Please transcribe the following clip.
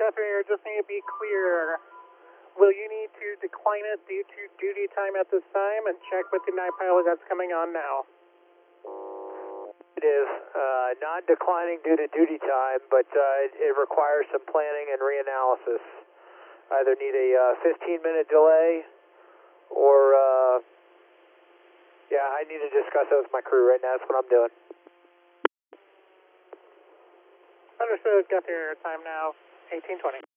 Guthrie, I just need to be clear. Will you need to decline it due to duty time at this time and check with the night pilot that's coming on now? It is non-declining due to duty time, but it requires some planning and reanalysis. Either need a 15-minute delay or, yeah, I need to discuss it with my crew right now. That's what I'm doing. Understood, Guthrie, time now, 1820.